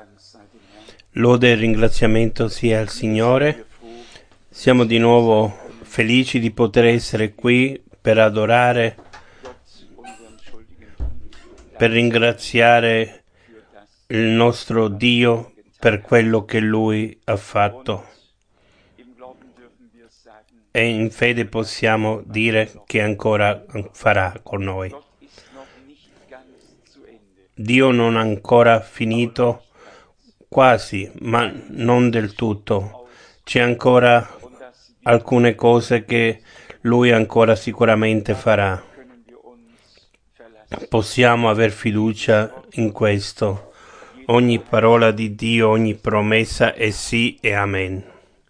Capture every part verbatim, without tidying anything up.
Lode e ringraziamento sia al Signore. Siamo di nuovo felici di poter essere qui per adorare, per ringraziare il nostro Dio per quello che Lui ha fatto. E in fede possiamo dire che ancora farà con noi. Dio non ha ancora finito, quasi, ma non del tutto. C'è ancora alcune cose che Lui ancora sicuramente farà. Possiamo aver fiducia in questo. Ogni parola di Dio, ogni promessa è sì e amen.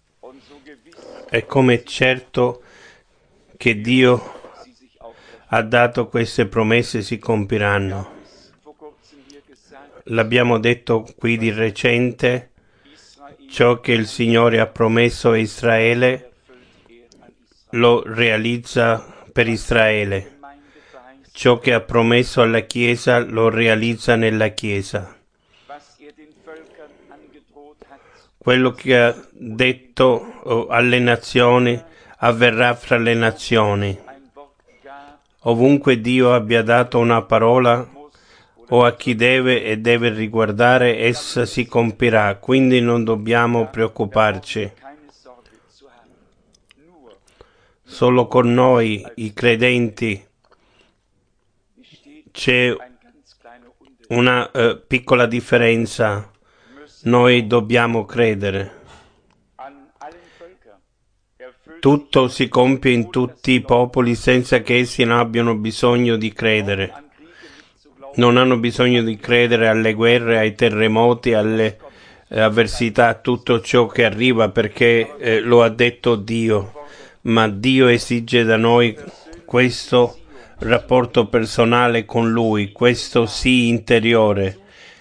È come certo che Dio ha dato queste promesse si compiranno. L'abbiamo detto qui di recente, ciò che il Signore ha promesso a Israele lo realizza per Israele. Ciò che ha promesso alla Chiesa lo realizza nella Chiesa. Quello che ha detto alle nazioni avverrà fra le nazioni. Ovunque Dio abbia dato una parola o a chi deve e deve riguardare, essa si compirà, quindi non dobbiamo preoccuparci. Solo con noi, i credenti, c'è una uh, piccola differenza. Noi dobbiamo credere. Tutto si compie in tutti i popoli senza che essi non abbiano bisogno di credere. Non hanno bisogno di credere alle guerre, ai terremoti, alle eh, avversità, a tutto ciò che arriva perché eh, lo ha detto Dio. Ma Dio esige da noi questo rapporto personale con Lui, questo sì interiore.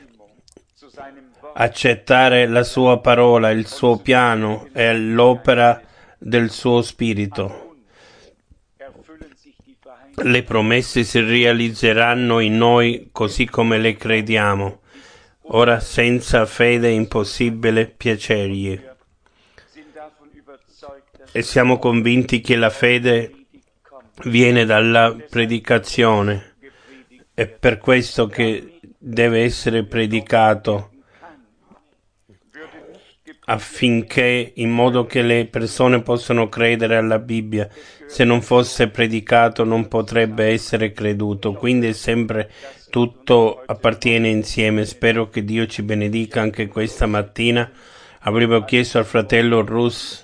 Accettare la sua parola, il suo piano e l'opera del suo Spirito. Le promesse si realizzeranno in noi così come le crediamo. Ora senza fede è impossibile piacergli. E siamo convinti che la fede viene dalla predicazione. È per questo che deve essere predicato, affinché in modo che le persone possano credere alla Bibbia. Se non fosse predicato non potrebbe essere creduto, quindi è sempre tutto appartiene insieme. Spero che Dio ci benedica anche questa mattina. Avevo chiesto al fratello Rus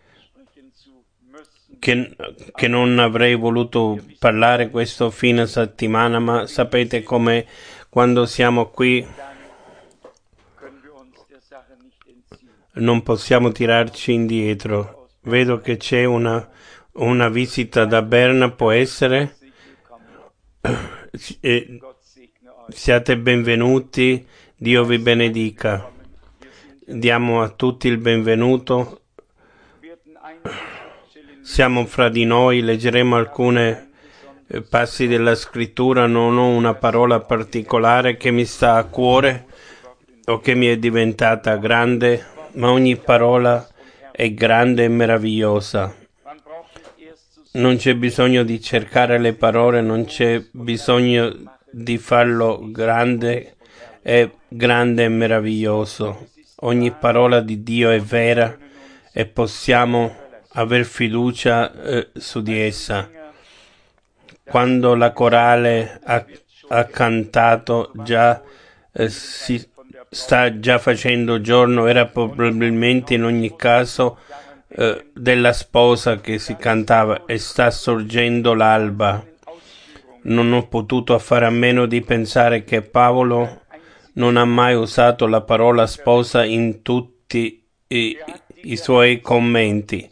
che, che non avrei voluto parlare questo fine settimana, ma sapete come quando siamo qui non possiamo tirarci indietro. Vedo che c'è una, una visita da Berna, può essere? Eh, siate benvenuti, Dio vi benedica. Diamo a tutti il benvenuto. Siamo fra di noi, leggeremo alcune eh, passi della scrittura. Non ho una parola particolare che mi sta a cuore o che mi è diventata grande, ma ogni parola è grande e meravigliosa. Non c'è bisogno di cercare le parole, non c'è bisogno di farlo grande, è grande e meraviglioso. Ogni parola di Dio è vera e possiamo aver fiducia eh, su di essa. Quando la corale ha, ha cantato già eh, si sta già facendo giorno, era probabilmente in ogni caso eh, della sposa che si cantava e sta sorgendo l'alba. Non ho potuto fare a meno di pensare che Paolo non ha mai usato la parola sposa in tutti i, i suoi commenti.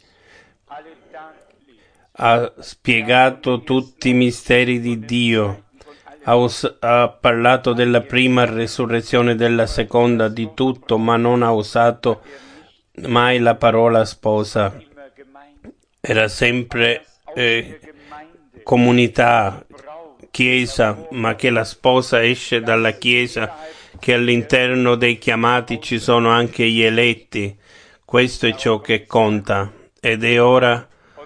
Ha spiegato tutti i misteri di Dio. Ha, us- ha parlato della prima resurrezione, della seconda, di tutto, ma non ha usato mai la parola sposa. Era sempre eh, comunità, chiesa, ma che la sposa esce dalla chiesa che all'interno dei chiamati ci sono anche gli eletti. Questo è ciò che conta. Ed è ora,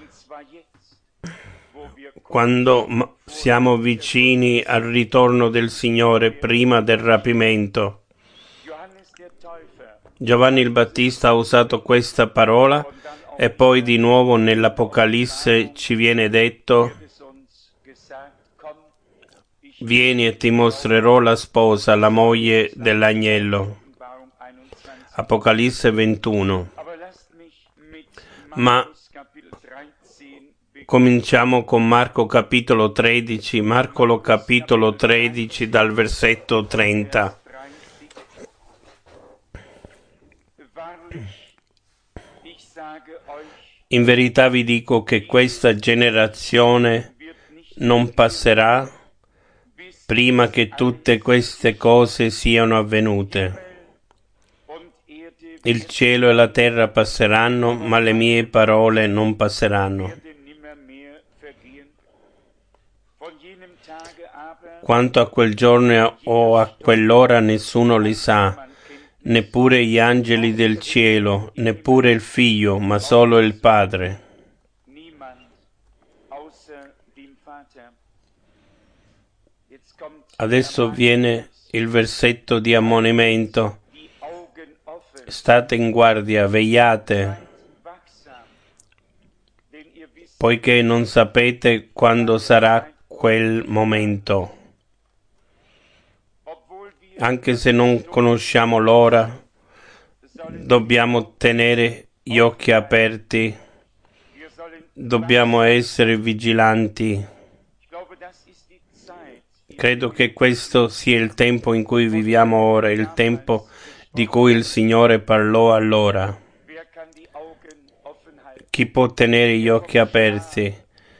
quando siamo vicini al ritorno del Signore, prima del rapimento. Giovanni il Battista ha usato questa parola e poi di nuovo nell'Apocalisse ci viene detto: vieni e ti mostrerò la sposa, la moglie dell'agnello. Apocalisse ventuno. Ma cominciamo con Marco capitolo tredici, Marco capitolo tredici dal versetto trenta. In verità vi dico che questa generazione non passerà prima che tutte queste cose siano avvenute. Il cielo e la terra passeranno, ma le mie parole non passeranno. Quanto a quel giorno o a quell'ora nessuno li sa, neppure gli angeli del cielo, neppure il Figlio, ma solo il Padre. Adesso viene il versetto di ammonimento. State in guardia, vegliate, poiché non sapete quando sarà quel momento. Anche se non conosciamo l'ora, dobbiamo tenere gli occhi aperti, dobbiamo essere vigilanti. Credo che questo sia il tempo in cui viviamo ora, il tempo di cui il Signore parlò allora. Chi può tenere gli occhi aperti?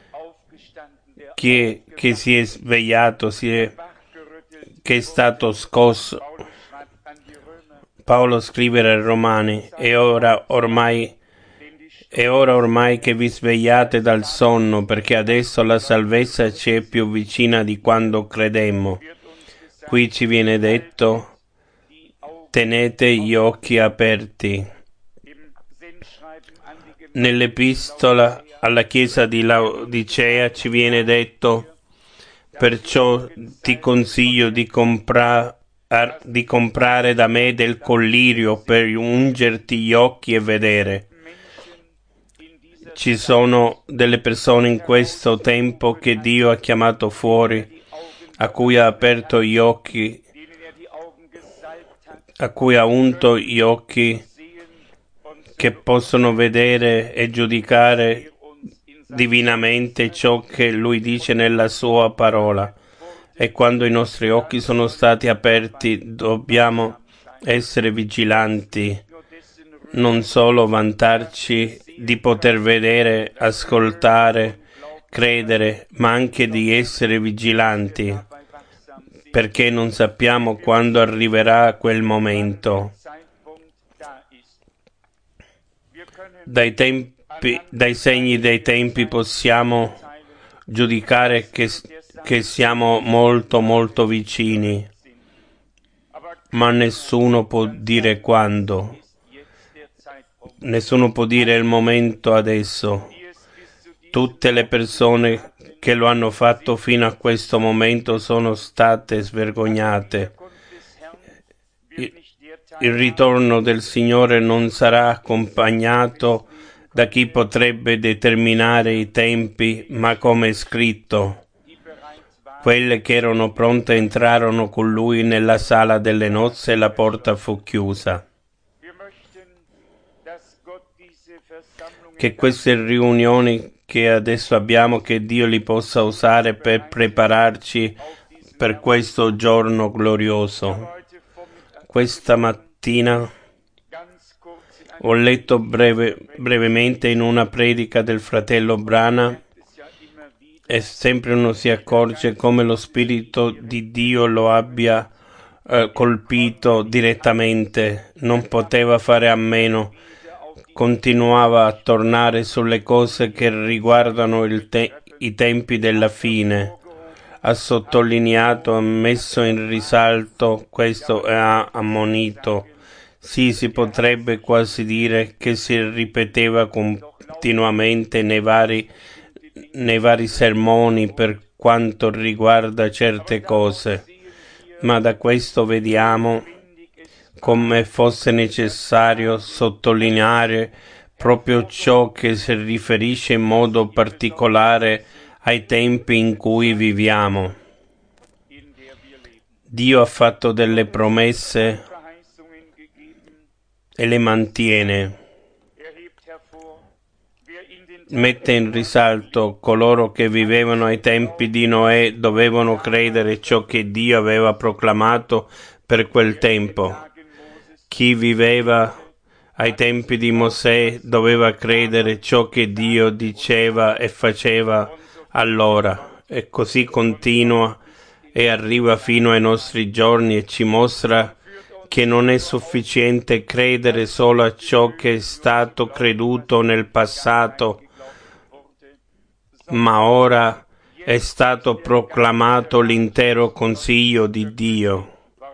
Chi è che si è svegliato, si è, che è stato scosso? Paolo scrive ai Romani: è ora ormai, è ora ormai che vi svegliate dal sonno, perché adesso la salvezza ci è più vicina di quando credemmo. Qui ci viene detto: tenete gli occhi aperti. Nell'epistola alla chiesa di Laodicea ci viene detto: perciò ti consiglio di, compra, di comprare da me del collirio per ungerti gli occhi e vedere. Ci sono delle persone in questo tempo che Dio ha chiamato fuori, a cui ha aperto gli occhi, a cui ha unto gli occhi, che possono vedere e giudicare divinamente ciò che Lui dice nella Sua parola. E quando i nostri occhi sono stati aperti, dobbiamo essere vigilanti, non solo vantarci di poter vedere, ascoltare, credere, ma anche di essere vigilanti, perché non sappiamo quando arriverà quel momento. Dai tempi, dai segni dei tempi possiamo giudicare che, che siamo molto molto vicini, ma nessuno può dire quando. Nessuno può dire il momento adesso. Tutte le persone che lo hanno fatto fino a questo momento sono state svergognate. Il ritorno del Signore non sarà accompagnato da chi potrebbe determinare i tempi, ma come è scritto: quelle che erano pronte entrarono con Lui nella sala delle nozze e la porta fu chiusa. Che queste riunioni che adesso abbiamo, che Dio li possa usare per prepararci per questo giorno glorioso. Questa mattina ho letto breve, brevemente in una predica del fratello Brana, e sempre uno si accorge come lo Spirito di Dio lo abbia eh, colpito direttamente, non poteva fare a meno. Continuava a tornare sulle cose che riguardano il te- i tempi della fine, ha sottolineato, ha messo in risalto questo e ha ammonito. Sì, si potrebbe quasi dire che si ripeteva continuamente nei vari, nei vari sermoni per quanto riguarda certe cose, ma da questo vediamo come fosse necessario sottolineare proprio ciò che si riferisce in modo particolare ai tempi in cui viviamo. Dio ha fatto delle promesse e le mantiene. Mette in risalto coloro che vivevano ai tempi di Noè dovevano credere ciò che Dio aveva proclamato per quel tempo. Chi viveva ai tempi di Mosè doveva credere ciò che Dio diceva e faceva allora, e così continua e arriva fino ai nostri giorni e ci mostra che non è sufficiente credere solo a ciò che è stato creduto nel passato, ma ora è stato proclamato l'intero consiglio di Dio.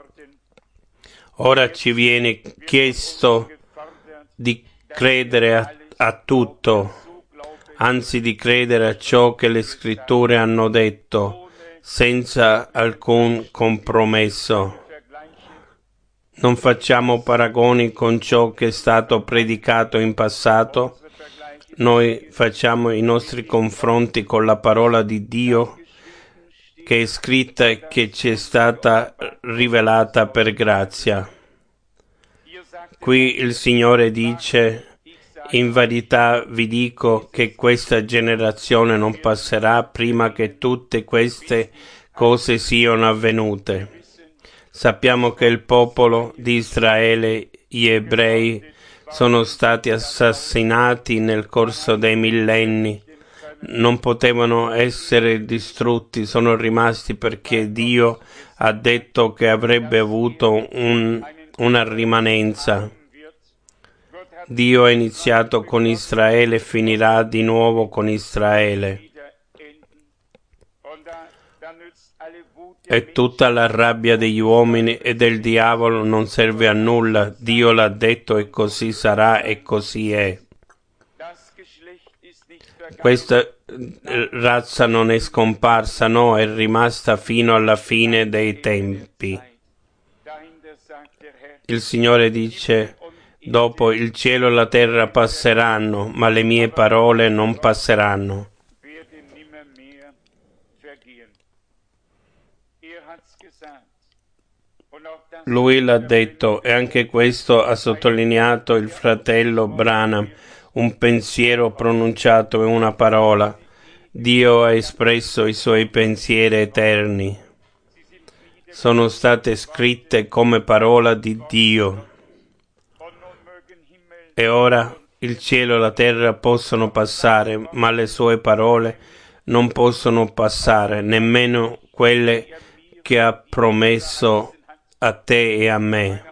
Ora ci viene chiesto di credere a, a tutto, anzi di credere a ciò che le scritture hanno detto, senza alcun compromesso. Non facciamo paragoni con ciò che è stato predicato in passato. Noi facciamo i nostri confronti con la parola di Dio che è scritta e che ci è stata rivelata per grazia. Qui il Signore dice: in verità vi dico che questa generazione non passerà prima che tutte queste cose siano avvenute. Sappiamo che il popolo di Israele, gli ebrei, sono stati assassinati nel corso dei millenni. Non potevano essere distrutti, sono rimasti perché Dio ha detto che avrebbe avuto un, una rimanenza. Dio ha iniziato con Israele e finirà di nuovo con Israele. E tutta la rabbia degli uomini e del diavolo non serve a nulla. Dio l'ha detto e così sarà e così è. Questa razza non è scomparsa, no, è rimasta fino alla fine dei tempi. Il Signore dice: dopo il cielo e la terra passeranno, ma le mie parole non passeranno. Lui l'ha detto e anche questo ha sottolineato il fratello Branham, un pensiero pronunciato e una parola. Dio ha espresso i suoi pensieri eterni. Sono state scritte come parola di Dio. E ora il cielo e la terra possono passare, ma le sue parole non possono passare, nemmeno quelle che ha promesso a te e a me.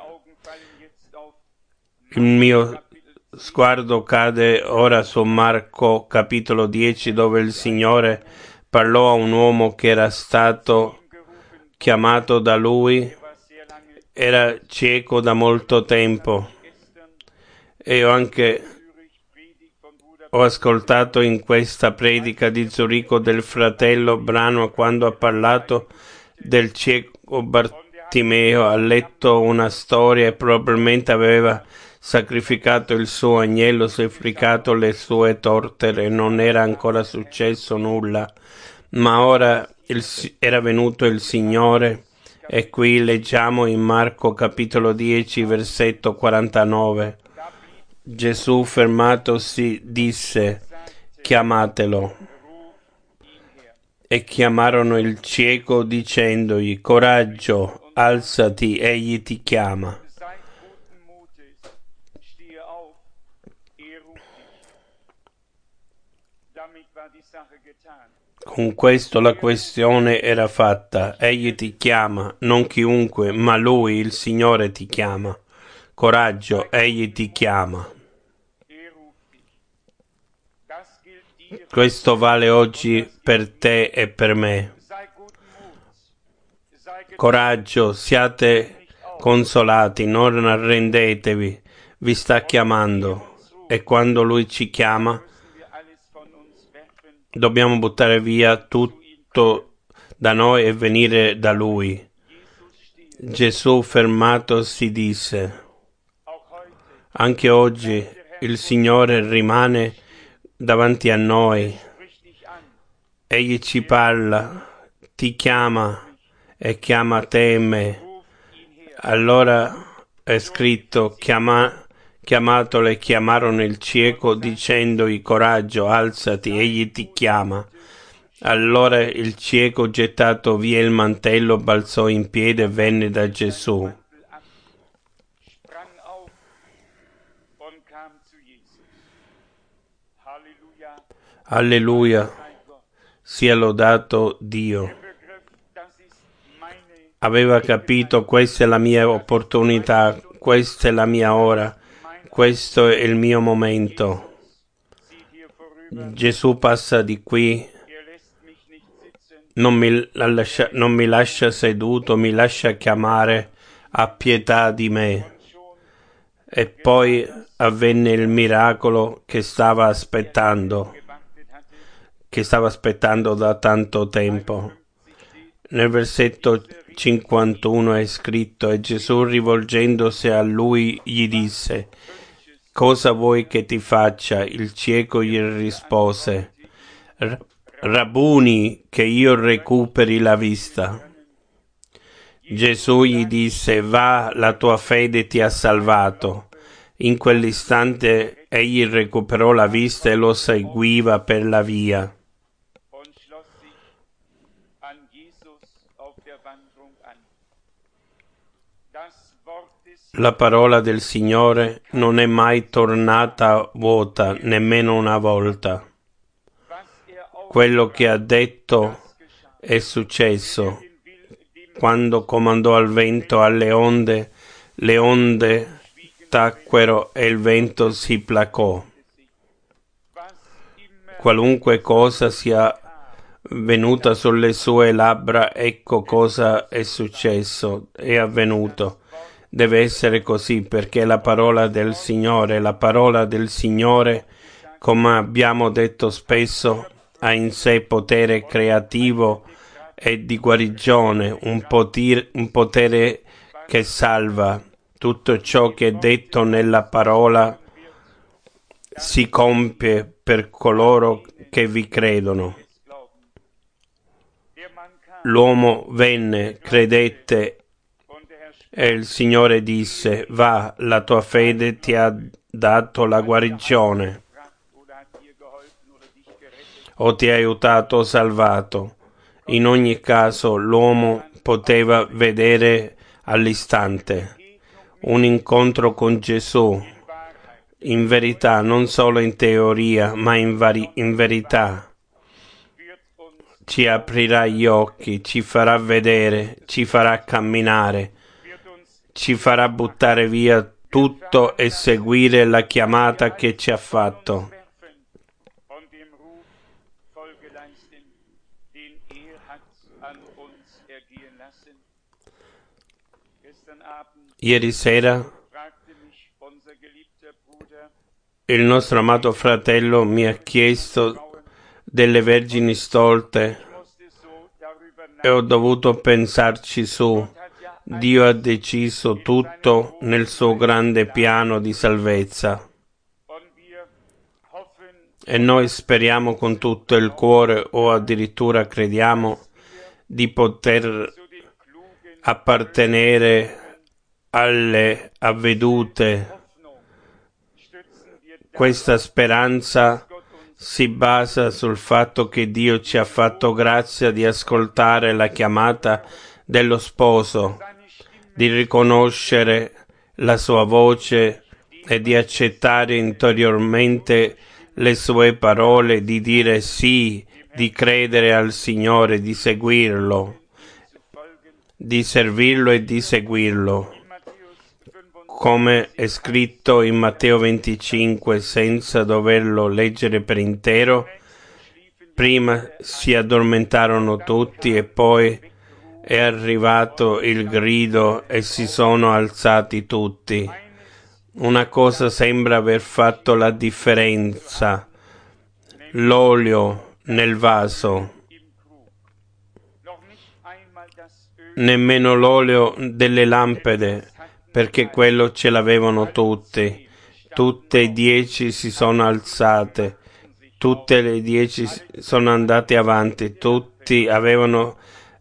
Il mio sguardo cade ora su Marco capitolo dieci, dove il Signore parlò a un uomo che era stato chiamato da Lui, era cieco da molto tempo. E ho anche ho ascoltato in questa predica di Zurigo del fratello Branham quando ha parlato del cieco Bartimeo, ha letto una storia e probabilmente aveva sacrificato il suo agnello, sacrificato le sue tortere, non era ancora successo nulla, ma ora il, era venuto il Signore. E qui leggiamo in Marco capitolo dieci versetto quarantanove. Gesù, fermatosi, disse: chiamatelo. E chiamarono il cieco dicendogli: coraggio, alzati, egli ti chiama. Con questo la questione era fatta. Egli ti chiama, non chiunque, ma Lui, il Signore, ti chiama. Coraggio, egli ti chiama. Questo vale oggi per te e per me. Coraggio, siate consolati, non arrendetevi, vi sta chiamando. E quando Lui ci chiama, dobbiamo buttare via tutto da noi e venire da Lui. Gesù fermato si disse: anche oggi il Signore rimane davanti a noi. Egli ci parla, ti chiama e chiama te e me. Allora è scritto: chiama, chiamatolo e chiamarono il cieco dicendogli: coraggio, alzati, egli ti chiama. Allora il cieco, gettato via il mantello, balzò in piedi e venne da Gesù. Alleluia, sia lodato Dio. Aveva capito: questa è la mia opportunità, questa è la mia ora, questo è il mio momento. Gesù passa di qui, non mi lascia, non mi lascia seduto, mi lascia chiamare, ha pietà di me. E poi avvenne il miracolo che stava aspettando, che stava aspettando da tanto tempo. Nel versetto cinquantuno è scritto: e Gesù, rivolgendosi a lui, gli disse: cosa vuoi che ti faccia? Il cieco gli rispose: Rabbuni, che io recuperi la vista. Gesù gli disse: va, la tua fede ti ha salvato. In quell'istante egli recuperò la vista e lo seguiva per la via. La parola del Signore non è mai tornata vuota, nemmeno una volta. Quello che ha detto è successo. Quando comandò al vento, alle onde, le onde tacquero e il vento si placò. Qualunque cosa sia venuta sulle sue labbra, ecco cosa è successo, è avvenuto. Deve essere così, perché la parola del Signore, la parola del Signore, come abbiamo detto spesso, ha in sé potere creativo e di guarigione, un potere, un potere che salva. Tutto ciò che è detto nella parola si compie per coloro che vi credono. L'uomo venne, credette, e il Signore disse: va, la tua fede ti ha dato la guarigione, o ti ha aiutato o salvato. In ogni caso l'uomo poteva vedere all'istante un incontro con Gesù, in verità, non solo in teoria, ma in, vari- in verità. Ci aprirà gli occhi, ci farà vedere, ci farà camminare, ci farà buttare via tutto e seguire la chiamata che ci ha fatto. Ieri sera il nostro amato fratello mi ha chiesto delle vergini stolte e ho dovuto pensarci su. Dio ha deciso tutto nel suo grande piano di salvezza e noi speriamo con tutto il cuore, o addirittura crediamo, di poter appartenere alle avvedute. Questa speranza si basa sul fatto che Dio ci ha fatto grazia di ascoltare la chiamata dello sposo, di riconoscere la sua voce e di accettare interiormente le sue parole, di dire sì, di credere al Signore, di seguirlo, di servirlo e di seguirlo. Come è scritto in Matteo venticinque, senza doverlo leggere per intero, prima si addormentarono tutti e poi è arrivato il grido e si sono alzati tutti. Una cosa sembra aver fatto la differenza: l'olio nel vaso. Nemmeno l'olio delle lampade, perché quello ce l'avevano tutti. Tutte e dieci si sono alzate, tutte le dieci sono andate avanti, tutti avevano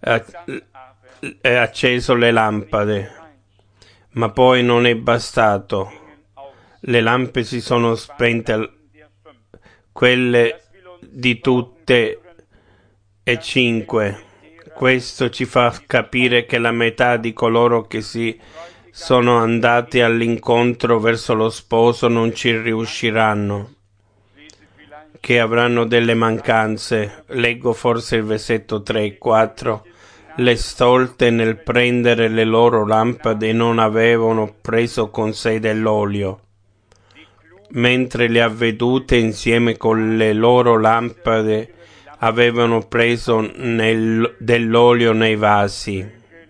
acceso le lampade. Ma poi non è bastato. Le lampe si sono spente, quelle di tutte e cinque. Questo ci fa capire che la metà di coloro che si sono andati all'incontro verso lo sposo non ci riusciranno, che avranno delle mancanze. Leggo forse il versetto tre e quattro. Le stolte nel prendere le loro lampade non avevano preso con sé dell'olio, mentre le avvedute insieme con le loro lampade avevano preso nel, dell'olio nei vasi.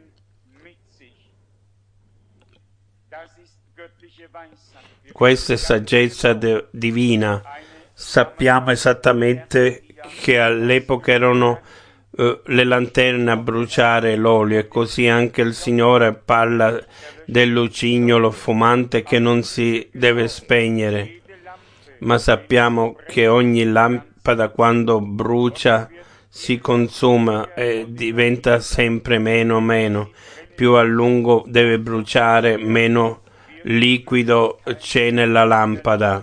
Questa è saggezza de- divina. Sappiamo esattamente che all'epoca erano uh, le lanterne a bruciare l'olio, e così anche il Signore parla del lucignolo fumante che non si deve spegnere. Ma sappiamo che ogni lampada, quando brucia, si consuma e diventa sempre meno meno. Più a lungo deve bruciare, meno liquido c'è nella lampada.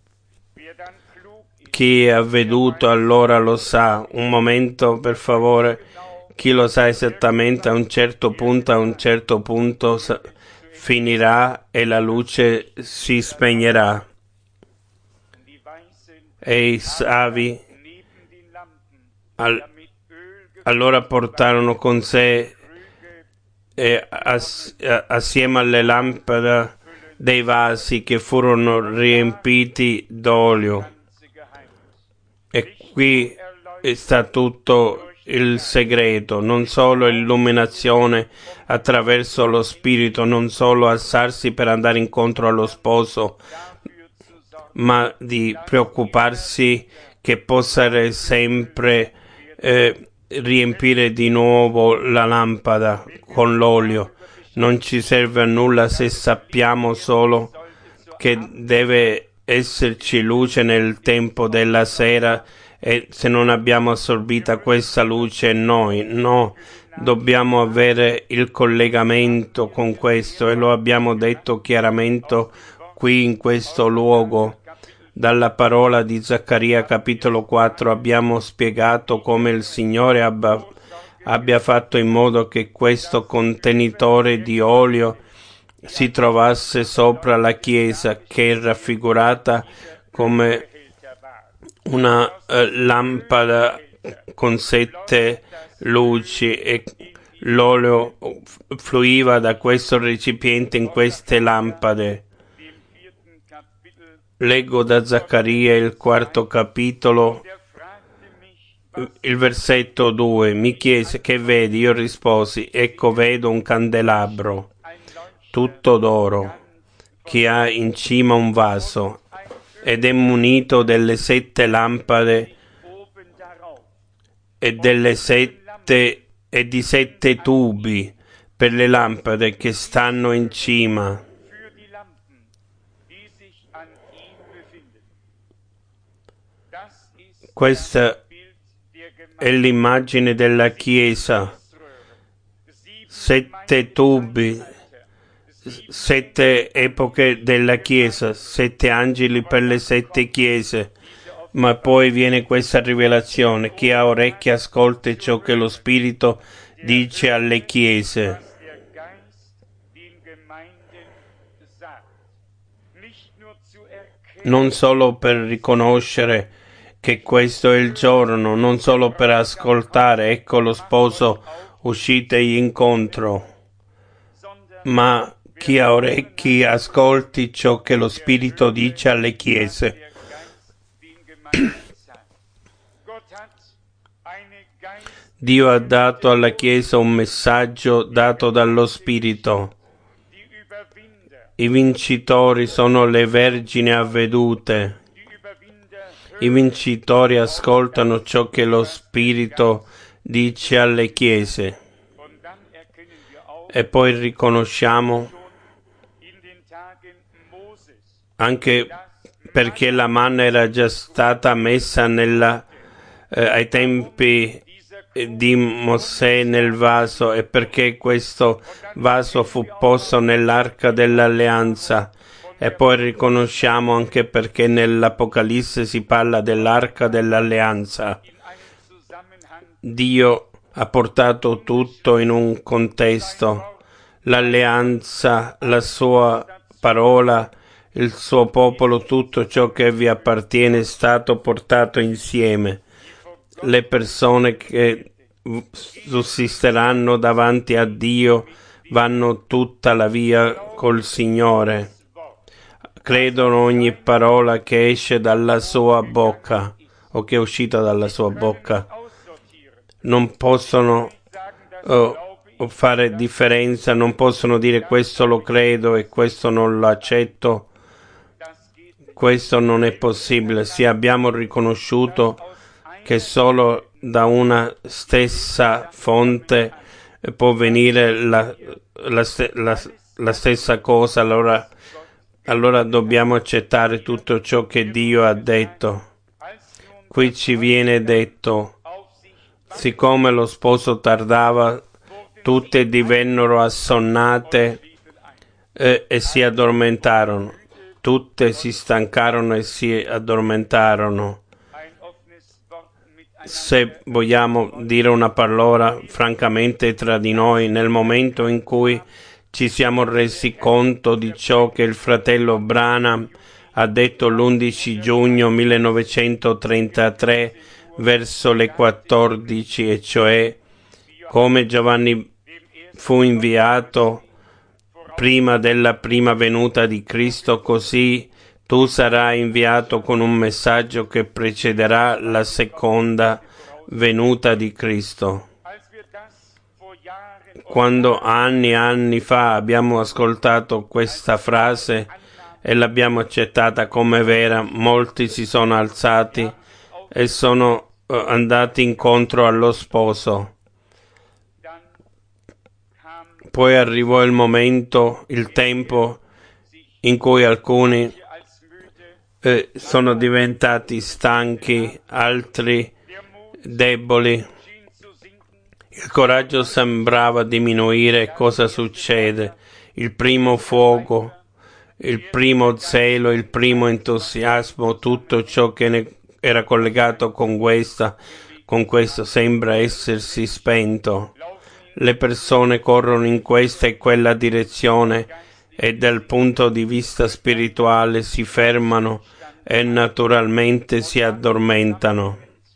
Chi è avveduto allora lo sa. Un momento, per favore. Chi lo sa esattamente, a un certo punto, a un certo punto sa- finirà e la luce si spegnerà. E i savi al- allora portarono con sé eh, ass- assieme alle lampade dei vasi che furono riempiti d'olio. E qui sta tutto il segreto: non solo illuminazione attraverso lo Spirito, non solo alzarsi per andare incontro allo sposo, ma di preoccuparsi che possa sempre eh, riempire di nuovo la lampada con l'olio. Non ci serve a nulla se sappiamo solo che deve esserci luce nel tempo della sera, e se non abbiamo assorbita questa luce noi, no, dobbiamo avere il collegamento con questo, e lo abbiamo detto chiaramente qui in questo luogo. Dalla parola di Zaccaria capitolo quattro abbiamo spiegato come il Signore abbia, abbia fatto in modo che questo contenitore di olio si trovasse sopra la Chiesa, che è raffigurata come una eh, lampada con sette luci, e l'olio fluiva da questo recipiente in queste lampade. Leggo da Zaccaria il quarto capitolo, il versetto due. Mi chiese: che vedi? Io risposi: ecco, vedo un candelabro tutto d'oro, che ha in cima un vaso, ed è munito delle sette lampade e delle sette e di sette tubi per le lampade che stanno in cima. Questa è l'immagine della Chiesa. Sette tubi, sette epoche della Chiesa, sette angeli per le sette chiese. Ma poi viene questa rivelazione: chi ha orecchie ascolti ciò che lo Spirito dice alle chiese. Non solo per riconoscere che questo è il giorno, non solo per ascoltare, ecco lo sposo, uscitegli incontro, ma chi ha orecchi ascolti ciò che lo Spirito dice alle chiese. Dio ha dato alla Chiesa un messaggio dato dallo Spirito. I vincitori sono le vergini avvedute. I vincitori ascoltano ciò che lo Spirito dice alle Chiese. E poi riconosciamo anche perché la manna era già stata messa nella, eh, ai tempi di Mosè nel vaso, e perché questo vaso fu posto nell'arca dell'alleanza. E poi riconosciamo anche perché nell'Apocalisse si parla dell'arca dell'alleanza. Dio ha portato tutto in un contesto, l'alleanza, la sua parola, il suo popolo, tutto ciò che vi appartiene è stato portato insieme. Le persone che sussisteranno davanti a Dio vanno tutta la via col Signore. Credono ogni parola che esce dalla sua bocca o che è uscita dalla sua bocca. Non possono uh, fare differenza, non possono dire questo lo credo e questo non lo accetto. Questo non è possibile. Se abbiamo riconosciuto che solo da una stessa fonte può venire la, la, la, la stessa cosa, allora, allora dobbiamo accettare tutto ciò che Dio ha detto. Qui ci viene detto, siccome lo sposo tardava, tutte divennero assonnate eh, e si addormentarono. Tutte si stancarono e si addormentarono. Se vogliamo dire una parola francamente tra di noi, nel momento in cui ci siamo resi conto di ciò che il fratello Branham ha detto l'undici giugno millenovecentotrentatré verso le quattordici, e cioè come Giovanni fu inviato prima della prima venuta di Cristo, così tu sarai inviato con un messaggio che precederà la seconda venuta di Cristo. Quando anni e anni fa abbiamo ascoltato questa frase e l'abbiamo accettata come vera, molti si sono alzati e sono andati incontro allo sposo. Poi arrivò il momento, il tempo in cui alcuni eh, sono diventati stanchi, altri deboli. Il coraggio sembrava diminuire. Cosa succede? Il primo fuoco, il primo zelo, il primo entusiasmo, tutto ciò che ne era collegato con questa, con questo sembra essersi spento. Le persone corrono in questa e quella direzione e dal punto di vista spirituale si fermano e naturalmente si addormentano.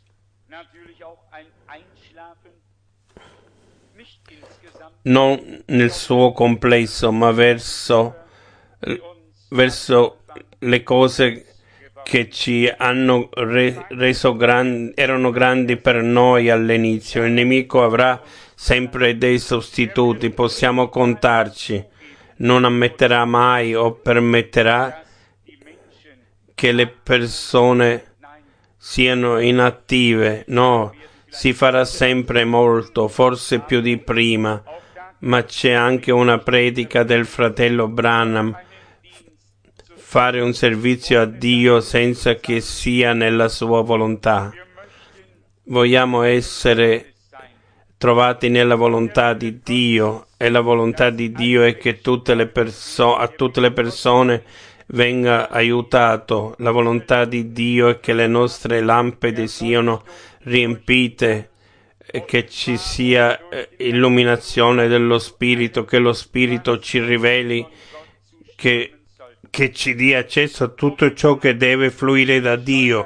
Non nel suo complesso, ma verso, verso le cose che ci hanno re, reso grandi, erano grandi per noi all'inizio. Il nemico avrà sempre dei sostituti, possiamo contarci. Non ammetterà mai o permetterà che le persone siano inattive. No, si farà sempre molto, forse più di prima, ma c'è anche una predica del fratello Branham: fare un servizio a Dio senza che sia nella sua volontà. Vogliamo essere trovati nella volontà di Dio, e la volontà di Dio è che tutte le perso- a tutte le persone venga aiutato. La volontà di Dio è che le nostre lampade siano riempite e che ci sia eh, illuminazione dello Spirito, che lo Spirito ci riveli, che, che ci dia accesso a tutto ciò che deve fluire da Dio.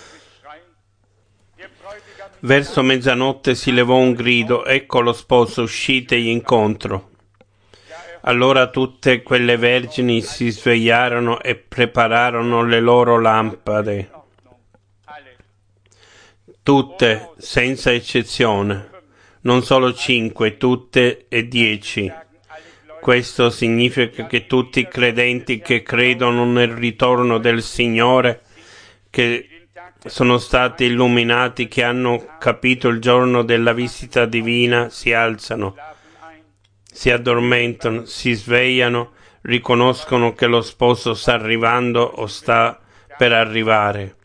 Verso mezzanotte si levò un grido: ecco lo sposo, uscitegli incontro. Allora tutte quelle vergini si svegliarono e prepararono le loro lampade. tutte senza eccezione, non solo cinque, tutte e dieci. Questo significa che tutti i credenti che credono nel ritorno del Signore, che sono stati illuminati, che hanno capito il giorno della visita divina, si alzano, si addormentano, si svegliano, riconoscono che lo sposo sta arrivando o sta per arrivare.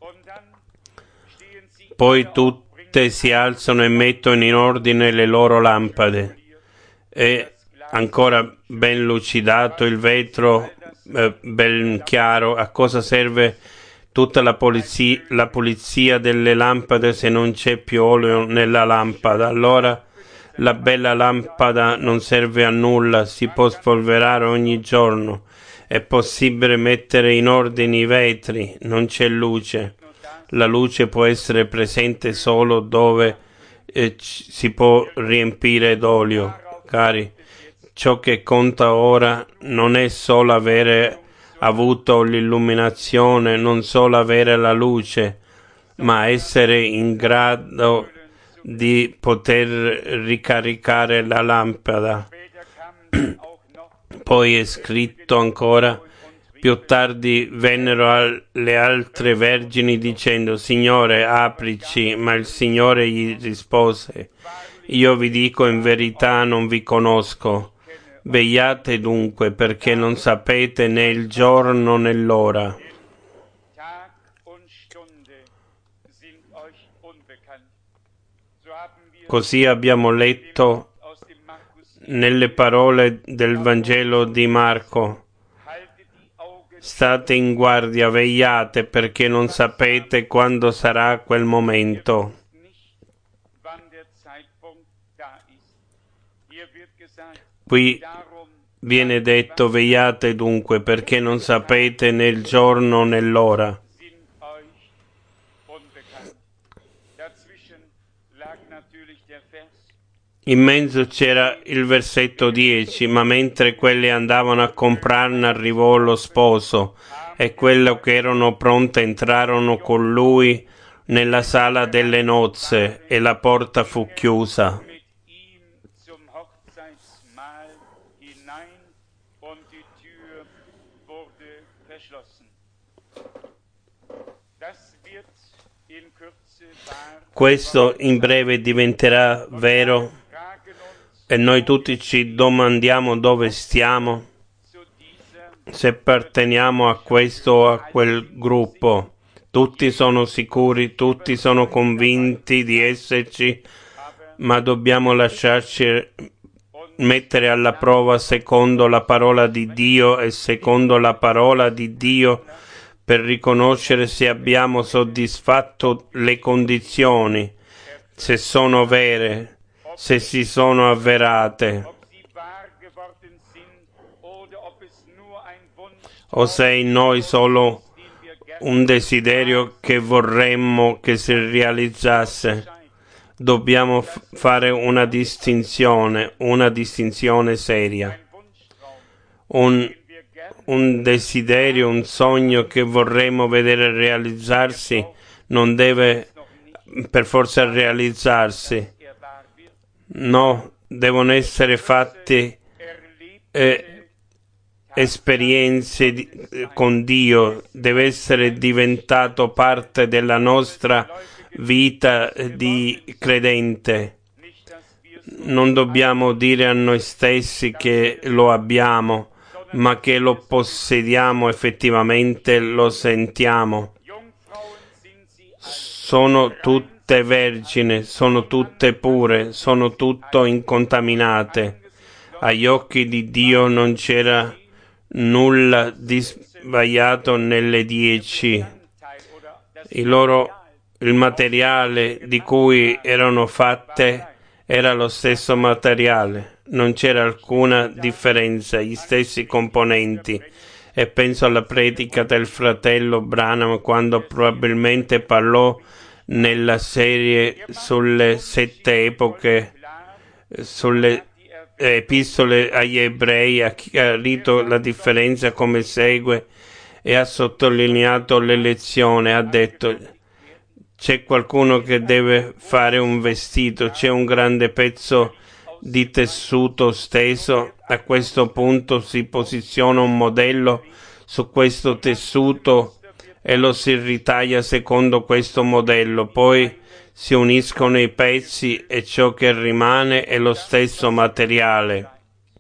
Poi tutte si alzano e mettono in ordine le loro lampade. E ancora ben lucidato il vetro, eh, ben chiaro, a cosa serve tutta la pulizia, la pulizia delle lampade se non c'è più olio nella lampada? Allora la bella lampada non serve a nulla, si può spolverare ogni giorno, è possibile mettere in ordine i vetri, non c'è luce. La luce può essere presente solo dove eh, si può riempire d'olio. Cari, ciò che conta ora non è solo avere avuto l'illuminazione, non solo avere la luce, ma essere in grado di poter ricaricare la lampada. Poi è scritto ancora, più tardi vennero le altre vergini dicendo, Signore, aprici, ma il Signore gli rispose, io vi dico in verità non vi conosco. Vegliate dunque, perché non sapete né il giorno né l'ora. Così abbiamo letto nelle parole del Vangelo di Marco. State in guardia, vegliate, perché non sapete quando sarà quel momento. Qui viene detto, vegliate dunque, perché non sapete né il giorno né l'ora. In mezzo c'era il versetto dieci, ma mentre quelli andavano a comprarne arrivò lo sposo, e quelli che erano pronte entrarono con lui nella sala delle nozze, e la porta fu chiusa. Questo in breve diventerà vero e noi tutti ci domandiamo dove stiamo, se apparteniamo a questo o a quel gruppo. Tutti sono sicuri, tutti sono convinti di esserci, ma dobbiamo lasciarci mettere alla prova secondo la parola di Dio e secondo la parola di Dio per riconoscere se abbiamo soddisfatto le condizioni, se sono vere, se si sono avverate, o se è in noi solo un desiderio che vorremmo che si realizzasse. Dobbiamo f- fare una distinzione, una distinzione seria. Un, un desiderio, un sogno che vorremmo vedere realizzarsi non deve per forza realizzarsi. No, devono essere fatti eh, esperienze di, eh, con Dio, deve essere diventato parte della nostra vita di credente. Non dobbiamo dire a noi stessi che lo abbiamo, ma che lo possediamo effettivamente, lo sentiamo. Sono tutte vergini, sono tutte pure, sono tutto incontaminate. Agli occhi di Dio non c'era nulla di sbagliato nelle dieci. Il loro, il materiale di cui erano fatte era lo stesso materiale, non c'era alcuna differenza, gli stessi componenti. E penso alla predica del fratello Branham quando probabilmente parlò nella serie sulle sette epoche, sulle epistole agli ebrei, ha chiarito la differenza come segue e ha sottolineato l'elezione. Ha detto: C'è qualcuno che deve fare un vestito, c'è un grande pezzo di tessuto steso, a questo punto si posiziona un modello su questo tessuto e lo si ritaglia secondo questo modello, poi si uniscono i pezzi e ciò che rimane è lo stesso materiale.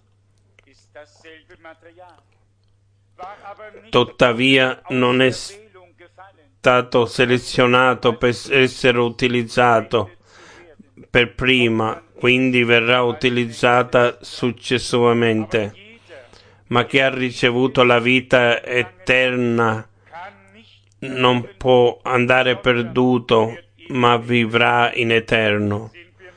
Tuttavia non è stato selezionato per essere utilizzato per prima, quindi verrà utilizzata successivamente, ma chi ha ricevuto la vita eterna non può andare perduto, ma vivrà in eterno.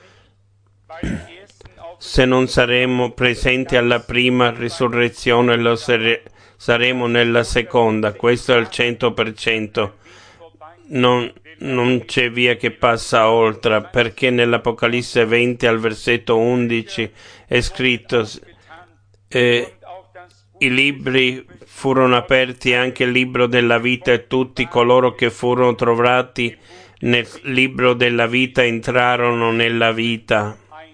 Se non saremo presenti alla prima risurrezione, lo saremo nella seconda, questo è il cento per cento. Non, non c'è via che passa oltre, perché nell'Apocalisse venti al versetto undici è scritto eh, i libri furono aperti, anche il libro della vita, e tutti coloro che furono trovati nel libro della vita entrarono nella vita.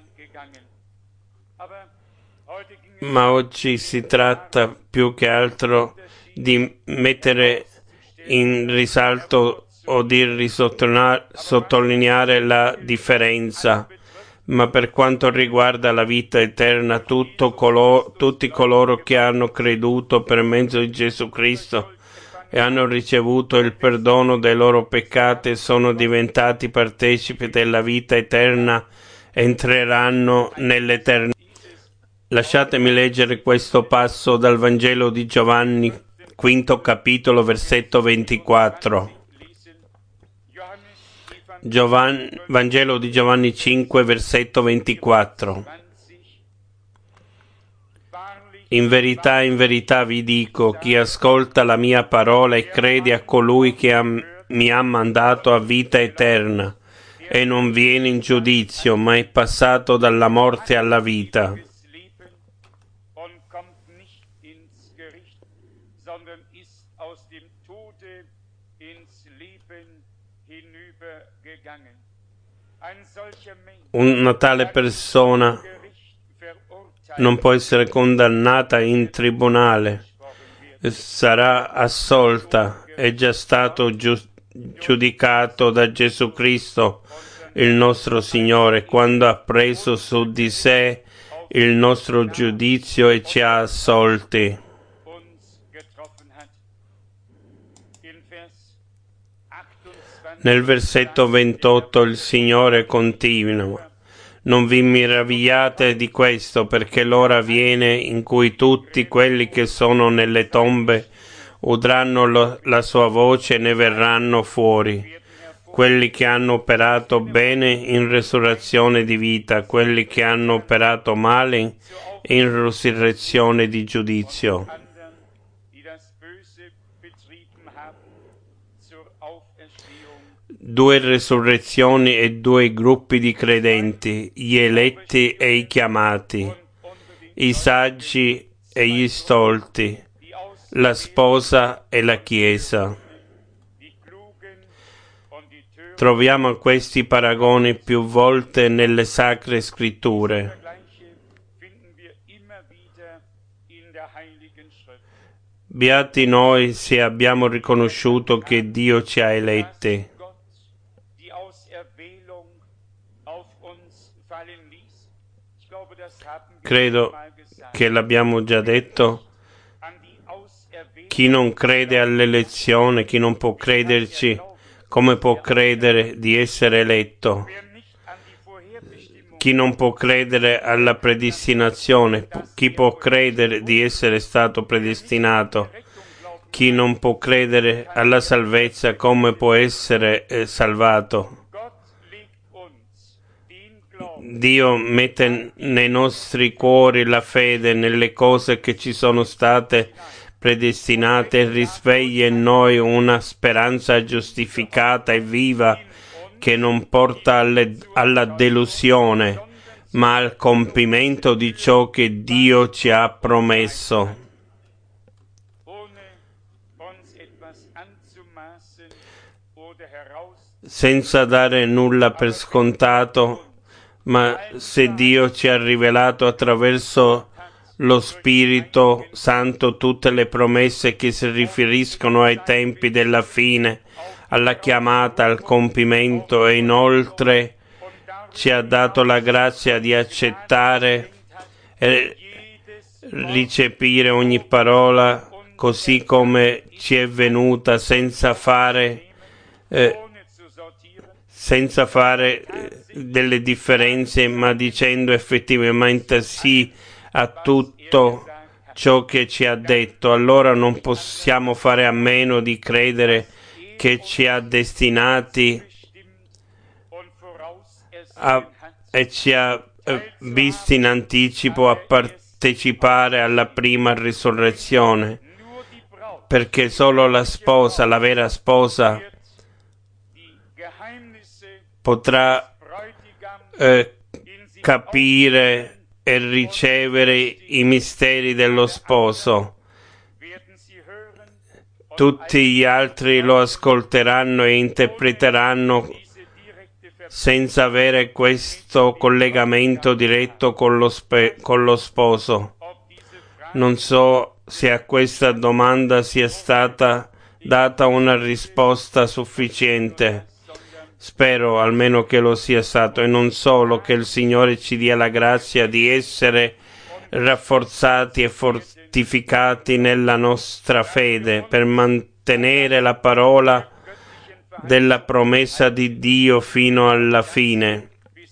Ma oggi si tratta più che altro di mettere in risalto o di sottolineare la differenza, ma per quanto riguarda la vita eterna, tutto colo- tutti coloro che hanno creduto per mezzo di Gesù Cristo e hanno ricevuto il perdono dei loro peccati e sono diventati partecipi della vita eterna, entreranno nell'eternità. Lasciatemi leggere questo passo dal Vangelo di Giovanni, quinto capitolo, versetto ventiquattro. Giovanni, Vangelo di Giovanni cinque, versetto ventiquattro. In verità, in verità vi dico, chi ascolta la mia parola e crede a colui che ha, mi ha mandato ha vita eterna e non viene in giudizio, ma è passato dalla morte alla vita. Una tale persona non può essere condannata in tribunale, sarà assolta, è già stato giudicato da Gesù Cristo, il nostro Signore, quando ha preso su di sé il nostro giudizio e ci ha assolti. Nel versetto ventotto il Signore continua: non vi meravigliate di questo, perché l'ora viene in cui tutti quelli che sono nelle tombe udranno lo, la sua voce e ne verranno fuori. Quelli che hanno operato bene in resurrezione di vita, quelli che hanno operato male in resurrezione di giudizio. Due resurrezioni e due gruppi di credenti, gli eletti e i chiamati, i saggi e gli stolti, la sposa e la Chiesa. Troviamo questi paragoni più volte nelle Sacre Scritture. Beati noi se abbiamo riconosciuto che Dio ci ha eletti. Credo che l'abbiamo già detto. Chi non crede all'elezione, chi non può crederci, come può credere di essere eletto? Chi non può credere alla predestinazione, chi può credere di essere stato predestinato? Chi non può credere alla salvezza, come può essere eh, salvato? Dio mette nei nostri cuori la fede nelle cose che ci sono state predestinate e risveglia in noi una speranza giustificata e viva che non porta alle, alla delusione, ma al compimento di ciò che Dio ci ha promesso. senza dare nulla per scontato, ma se Dio ci ha rivelato attraverso lo Spirito Santo tutte le promesse che si riferiscono ai tempi della fine, alla chiamata, al compimento, e inoltre ci ha dato la grazia di accettare e ricepire ogni parola così come ci è venuta, senza fare eh, senza fare eh, delle differenze, ma dicendo effettivamente sì a tutto ciò che ci ha detto. Allora non possiamo fare a meno di credere che ci ha destinati a, e ci ha eh, visti in anticipo a partecipare alla prima risurrezione, perché solo la sposa, la vera sposa, potrà eh, capire e ricevere i misteri dello sposo. Tutti gli altri lo ascolteranno e interpreteranno senza avere questo collegamento diretto con lo, spe- con lo sposo. Non so se a questa domanda sia stata data una risposta sufficiente. Spero almeno che lo sia stato, e non solo, che il Signore ci dia la grazia di essere rafforzati e fortificati nella nostra fede per mantenere la parola della promessa di Dio fino alla fine.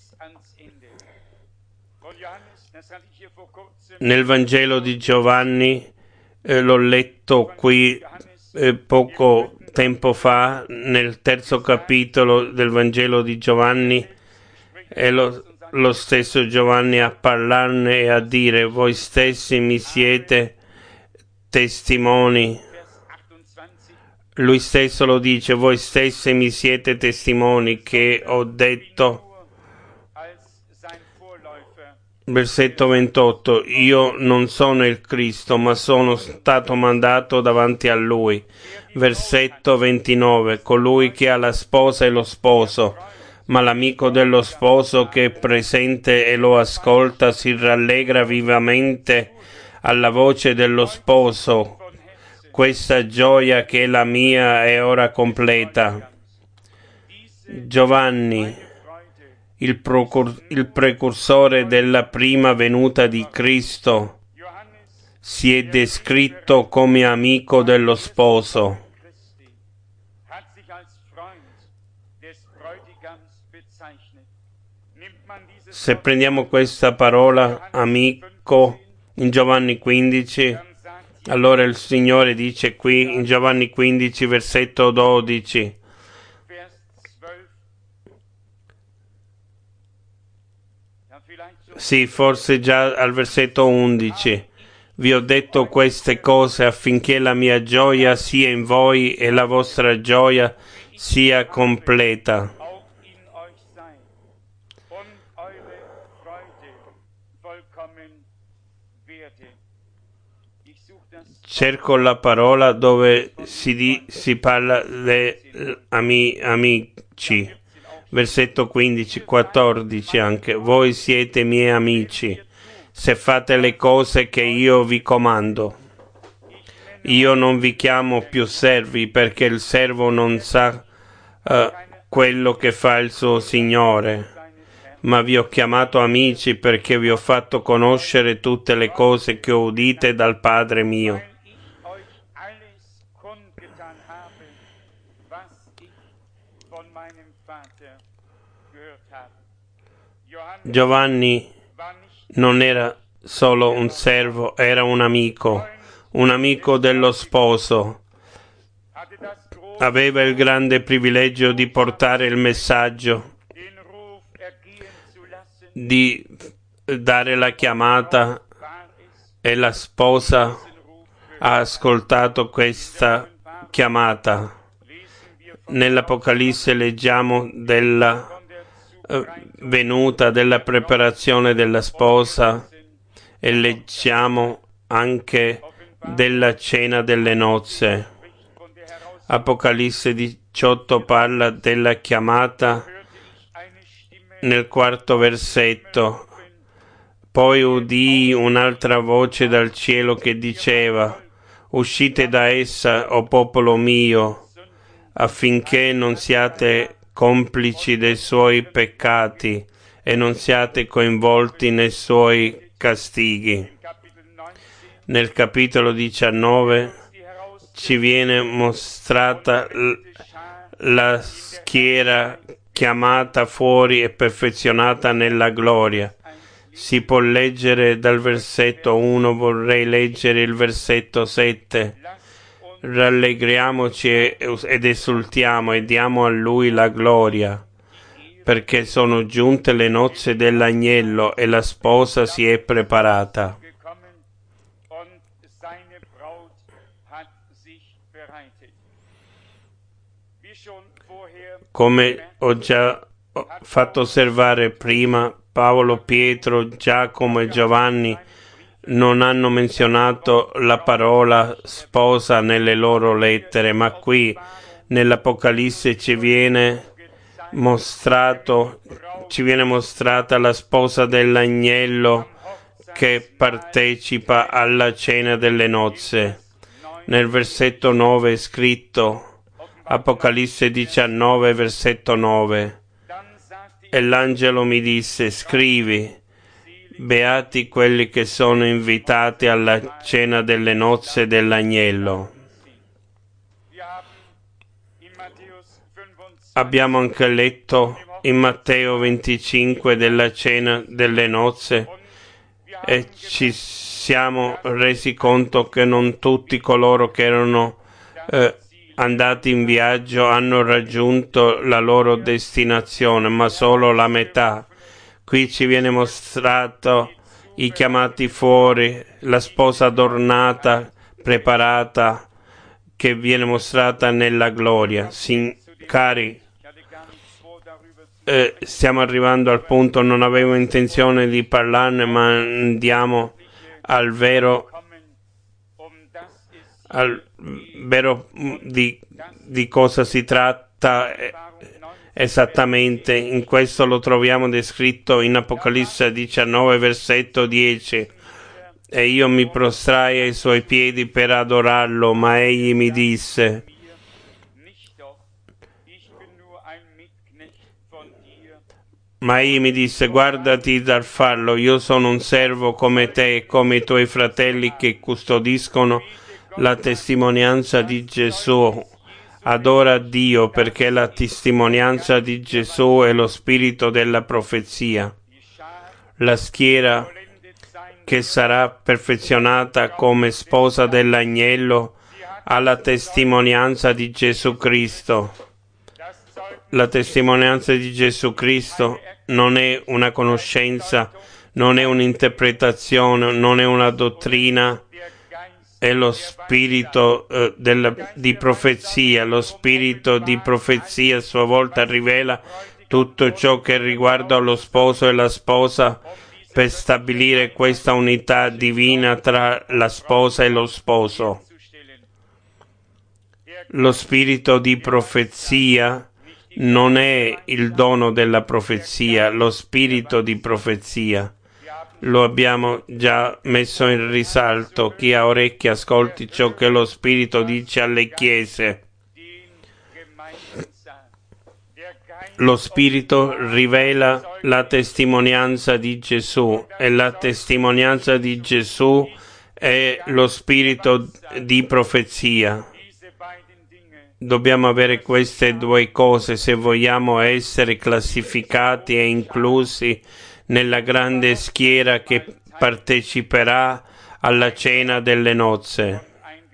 Nel Vangelo di Giovanni, eh, l'ho letto qui eh, poco tempo fa, nel terzo capitolo del Vangelo di Giovanni, è lo, lo stesso Giovanni a parlarne e a dire: voi stessi mi siete testimoni. Lui stesso lo dice: voi stessi mi siete testimoni che ho detto. Versetto ventotto: io non sono il Cristo, ma sono stato mandato davanti a Lui. Versetto ventinove: colui che ha la sposa è lo sposo, ma l'amico dello sposo che è presente e lo ascolta si rallegra vivamente alla voce dello sposo. Questa gioia che è la mia è ora completa. Giovanni, il, procur- il precursore della prima venuta di Cristo, si è descritto come amico dello sposo. Se prendiamo questa parola amico in Giovanni quindici, allora il Signore dice qui in Giovanni quindici, versetto dodici: sì, forse già al versetto undici: vi ho detto queste cose affinché la mia gioia sia in voi e la vostra gioia sia completa. Cerco la parola dove si, di, si parla di ami, amici. Versetto quindici, quattordici anche: voi siete miei amici se fate le cose che io vi comando. Io non vi chiamo più servi, perché il servo non sa uh, quello che fa il suo Signore, ma vi ho chiamato amici perché vi ho fatto conoscere tutte le cose che ho udite dal Padre mio. Giovanni non era solo un servo, era un amico, un amico dello sposo. Aveva il grande privilegio di portare il messaggio, di dare la chiamata, e la sposa ha ascoltato questa chiamata. Nell'Apocalisse leggiamo della venuta, della preparazione della sposa, e leggiamo anche della cena delle nozze. Apocalisse diciotto parla della chiamata nel quarto versetto. Poi udii un'altra voce dal cielo che diceva: uscite da essa, o popolo mio, affinché non siate complici dei suoi peccati e non siate coinvolti nei suoi castighi. Nel capitolo diciannove ci viene mostrata la schiera chiamata fuori e perfezionata nella gloria. Si può leggere dal versetto uno, vorrei leggere il versetto sette. Rallegriamoci ed esultiamo e diamo a Lui la gloria, perché sono giunte le nozze dell'agnello e la sposa si è preparata. Come ho già fatto osservare prima, Paolo, Pietro, Giacomo e Giovanni non hanno menzionato la parola sposa nelle loro lettere, ma qui nell'Apocalisse ci viene mostrato, ci viene mostrata la sposa dell'agnello che partecipa alla cena delle nozze. Nel versetto nove è scritto, Apocalisse diciannove, versetto nove, e l'angelo mi disse: scrivi, beati quelli che sono invitati alla cena delle nozze dell'agnello. Abbiamo anche letto in Matteo venticinque della cena delle nozze e ci siamo resi conto che non tutti coloro che erano eh, andati in viaggio hanno raggiunto la loro destinazione, ma solo la metà. Qui ci viene mostrato i chiamati fuori, la sposa adornata, preparata, che viene mostrata nella gloria. Sin, cari, eh, stiamo arrivando al punto, non avevo intenzione di parlarne, ma andiamo al vero, al vero di, di cosa si tratta esattamente. In questo lo troviamo descritto in Apocalisse diciannove, versetto dieci. E io mi prostrai ai suoi piedi per adorarlo, ma egli mi disse: Ma egli mi disse, guardati dal farlo, io sono un servo come te e come i tuoi fratelli che custodiscono la testimonianza di Gesù. Adora Dio, perché la testimonianza di Gesù è lo spirito della profezia. La schiera che sarà perfezionata come sposa dell'agnello ha la testimonianza di Gesù Cristo. La testimonianza di Gesù Cristo non è una conoscenza, non è un'interpretazione, non è una dottrina, è lo spirito eh, della, di profezia. Lo spirito di profezia a sua volta rivela tutto ciò che riguarda lo sposo e la sposa per stabilire questa unità divina tra la sposa e lo sposo. Lo spirito di profezia non è il dono della profezia, lo spirito di profezia. Lo abbiamo già messo in risalto. Chi ha orecchie ascolti ciò che lo Spirito dice alle chiese. Lo Spirito rivela la testimonianza di Gesù e la testimonianza di Gesù è lo spirito di profezia. Dobbiamo avere queste due cose se vogliamo essere classificati e inclusi nella grande schiera che parteciperà alla cena delle nozze.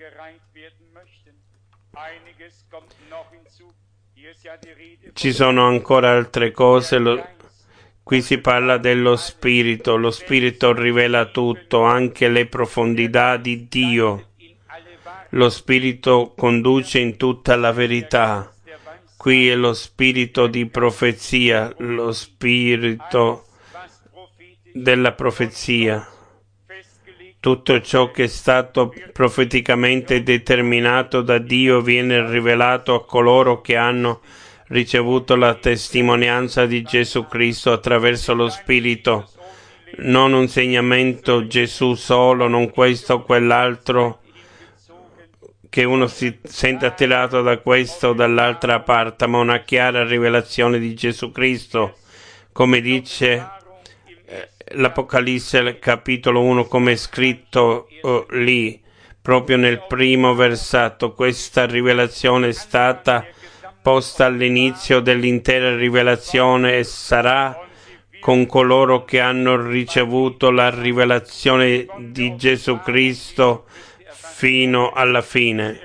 Ci sono ancora altre cose. Lo, qui si parla dello Spirito. Lo Spirito rivela tutto, anche le profondità di Dio. Lo Spirito conduce in tutta la verità. Qui è lo spirito di profezia, lo spirito della profezia. Tutto ciò che è stato profeticamente determinato da Dio viene rivelato a coloro che hanno ricevuto la testimonianza di Gesù Cristo attraverso lo Spirito. Non un insegnamento Gesù solo, non questo o quell'altro, che uno si sente attirato da questo o dall'altra parte, ma una chiara rivelazione di Gesù Cristo, come dice eh, l'Apocalisse capitolo uno, come è scritto uh, lì, proprio nel primo versetto. Questa rivelazione è stata posta all'inizio dell'intera rivelazione e sarà con coloro che hanno ricevuto la rivelazione di Gesù Cristo fino alla fine.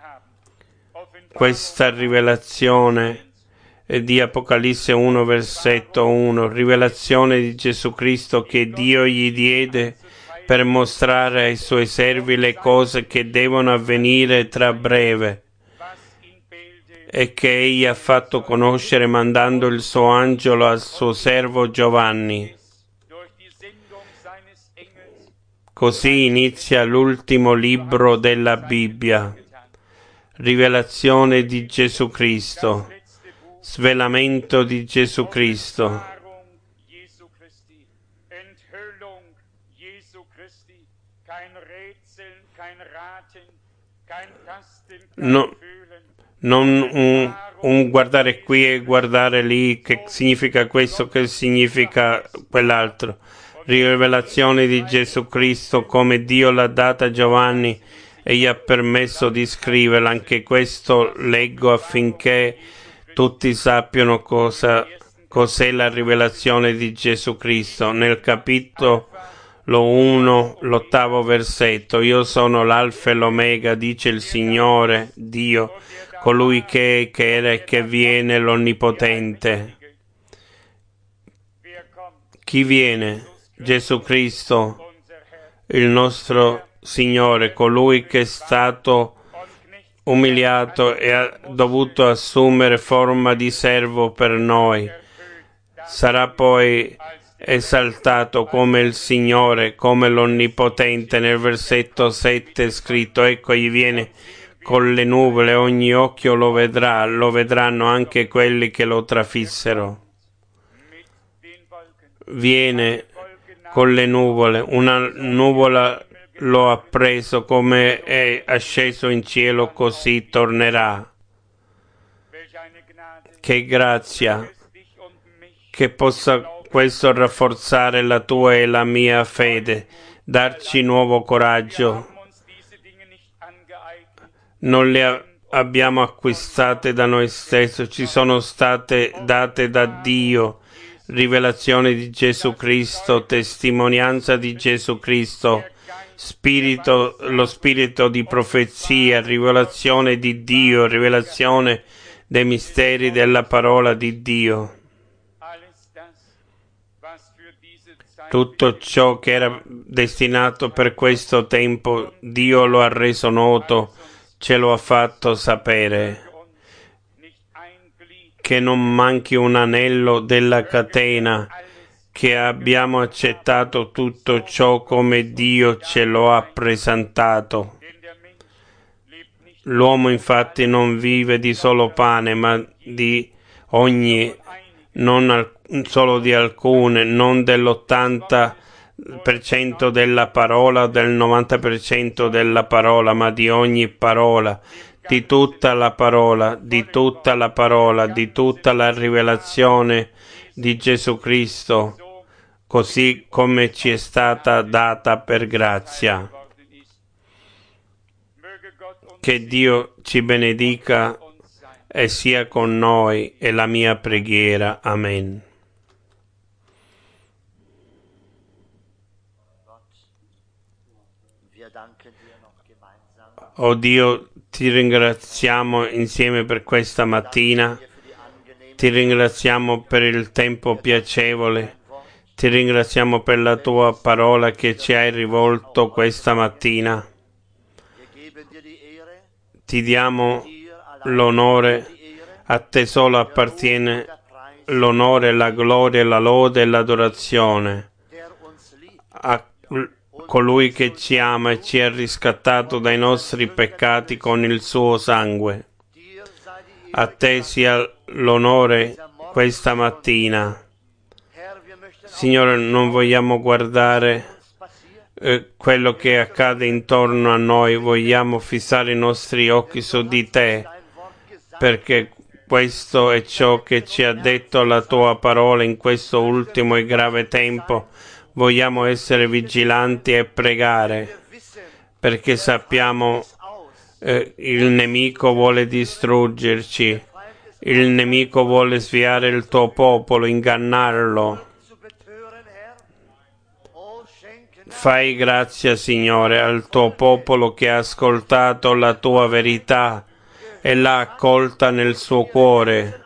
Questa rivelazione di Apocalisse uno, versetto uno, rivelazione di Gesù Cristo che Dio gli diede per mostrare ai suoi servi le cose che devono avvenire tra breve e che egli ha fatto conoscere mandando il suo angelo al suo servo Giovanni. Così inizia l'ultimo libro della Bibbia, rivelazione di Gesù Cristo, svelamento di Gesù Cristo. No, non un, un guardare qui e guardare lì, che significa questo, che significa quell'altro. Rivelazione di Gesù Cristo come Dio l'ha data a Giovanni e gli ha permesso di scriverla. Anche questo leggo affinché tutti sappiano cosa, cos'è la rivelazione di Gesù Cristo. Nel capitolo uno, l'ottavo versetto, io sono l'alfa e l'omega, dice il Signore Dio, colui che è, che era e che viene, l'Onnipotente. Chi viene? Gesù Cristo, il nostro Signore, colui che è stato umiliato e ha dovuto assumere forma di servo per noi. Sarà poi esaltato come il Signore, come l'Onnipotente. Nel versetto sette è scritto, ecco egli viene con le nuvole, ogni occhio lo vedrà, lo vedranno anche quelli che lo trafissero. Viene con le nuvole, una nuvola lo ha preso, come è asceso in cielo così tornerà. Che grazia, che possa questo rafforzare la tua e la mia fede, darci nuovo coraggio. Non le abbiamo acquistate da noi stessi, ci sono state date da Dio. Rivelazione di Gesù Cristo, testimonianza di Gesù Cristo, spirito, lo spirito di profezia, rivelazione di Dio, rivelazione dei misteri della parola di Dio. Tutto ciò che era destinato per questo tempo, Dio lo ha reso noto, ce lo ha fatto sapere. Che non manchi un anello della catena, che abbiamo accettato tutto ciò come Dio ce lo ha presentato. L'uomo infatti non vive di solo pane, ma di ogni, non al, solo di alcune, non dell'ottanta per cento della parola, del novanta per cento della parola, ma di ogni parola, di tutta la parola, di tutta la parola, di tutta la rivelazione di Gesù Cristo, così come ci è stata data per grazia. Che Dio ci benedica e sia con noi, è la mia preghiera. Amen. Oh Dio, ti ringraziamo insieme per questa mattina, ti ringraziamo per il tempo piacevole, ti ringraziamo per la tua parola che ci hai rivolto questa mattina. Ti diamo l'onore, a te solo appartiene l'onore, la gloria, la lode e l'adorazione. A colui che ci ama e ci ha riscattato dai nostri peccati con il suo sangue. A te sia l'onore questa mattina. Signore, non vogliamo guardare eh, quello che accade intorno a noi, vogliamo fissare i nostri occhi su di te, perché questo è ciò che ci ha detto la tua parola in questo ultimo e grave tempo. Vogliamo essere vigilanti e pregare, perché sappiamo eh, il nemico vuole distruggerci, il nemico vuole sviare il tuo popolo, ingannarlo. Fai grazia, Signore, al tuo popolo che ha ascoltato la tua verità e l'ha accolta nel suo cuore,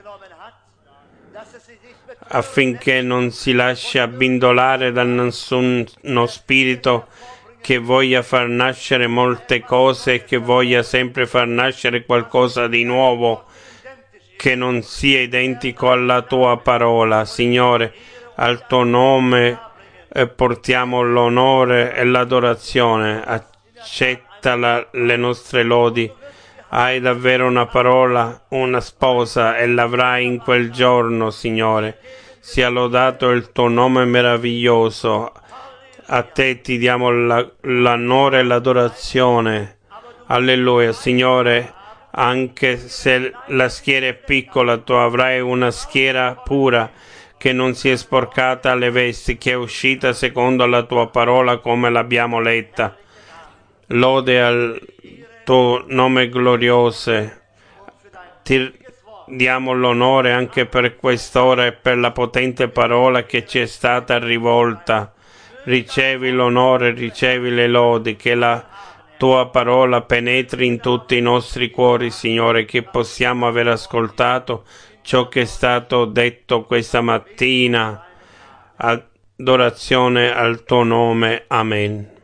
affinché non si lasci abbindolare da nessuno spirito che voglia far nascere molte cose e che voglia sempre far nascere qualcosa di nuovo che non sia identico alla tua parola. Signore, al tuo nome eh, portiamo l'onore e l'adorazione. Accetta la, le nostre lodi. Hai davvero una parola, una sposa, e l'avrai in quel giorno, Signore. Sia lodato il tuo nome meraviglioso. A te ti diamo la, l'onore e l'adorazione. Alleluia, Signore. Anche se la schiera è piccola, tu avrai una schiera pura che non si è sporcata alle vesti, che è uscita secondo la tua parola come l'abbiamo letta. Lode al tuo nome glorioso. Ti diamo l'onore anche per quest'ora e per la potente parola che ci è stata rivolta. Ricevi l'onore, ricevi le lodi, che la tua parola penetri in tutti i nostri cuori, Signore, che possiamo aver ascoltato ciò che è stato detto questa mattina. Adorazione al tuo nome. Amen.